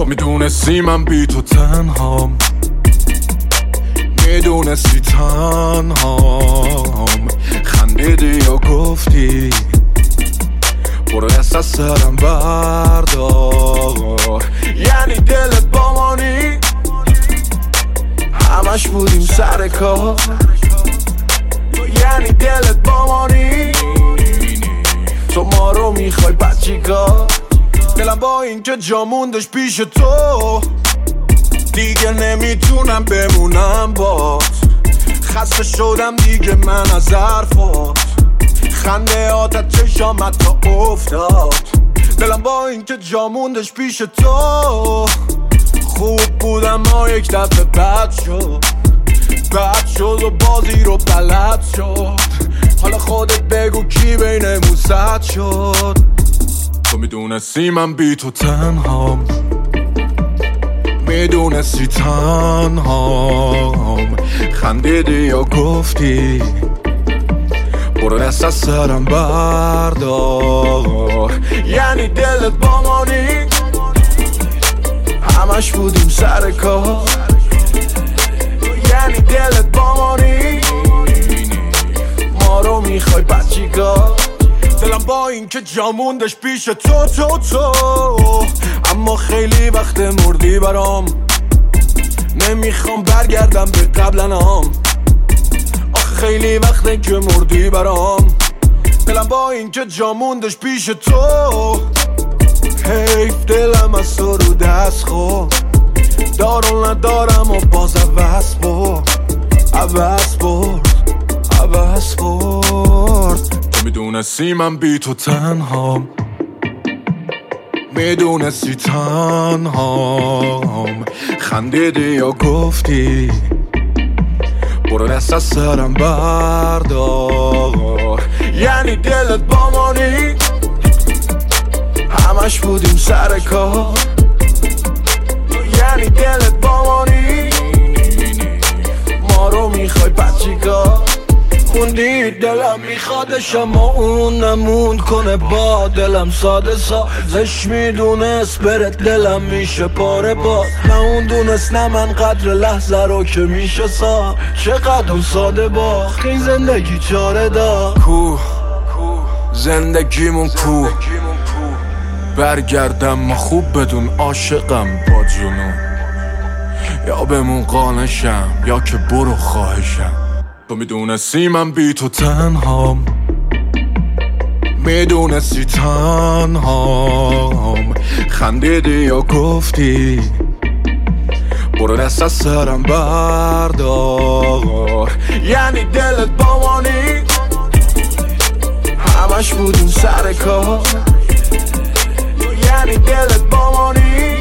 میدونستی من بی تو تنهام، میدونستی تنهام، خندیدی یا گفتی برو دست از سرم بردار. یعنی دلت با مانی همش بودیم سر کار، یعنی دلت با مانی تو ما رو میخوای بد چیکار؟ دلم با این که جا موندش پیش تو دیگه نمیتونم بمونم بات، خسته شدم دیگه من از حرفات، خنده آتت چشامت تا افتاد. دلم با این که جا موندش پیش تو خوب بودم ما یک دفعه بد شد و بازی رو بلد شد. حالا خودت بگو کی بینمون زد شد؟ تو میدونستی من بی تو تنهام، میدونستی تنهام، خندیدی یا گفتی برو دست از سرم بردار. یعنی دلت با مانی همش بودیم سر کار، یعنی دلت با مانی ما رو میخوای بد چیکار؟ دلم با این که جا موندش پیش تو اما خیلی وقت مردی برام، نمیخوام برگردم به قبلنام. آخه خیلی وقته که مردی برام، دلم با این که جا موندش پیش تو حیف دلم از تو رو دست خورد، دارو ندارم و باز عوض برد. تو میدونستی من بی تو تنهام، میدونستی تنهام، خندیدی یا گفتی برو دست از سرم بردار. یعنی دلت با مانی همش بودیم سر کار، یعنی دلت با مانی ما رو میخوای بد چیکار؟ خوندی دلم میخوادش اما اون نموند کنه با دلم ساده سازش میدونست برت دلم میشه پاره باز، نه اون دونست نه من قدر لحظه رو که میشه سا چقدر اون ساده باخت این زندگی چاره دا کو زندگیمون کو برگردم ما خوب بدون عاشقم با جنون، یا بمون قانشم یا که برو خواهشم. تو میدونستی من بی تو تنهام، میدونستی تنهام، خندیدی یا گفتی برو دست از سرم بردار. یعنی دلت با مانی همش بودیم سر کار، یعنی دلت با مانی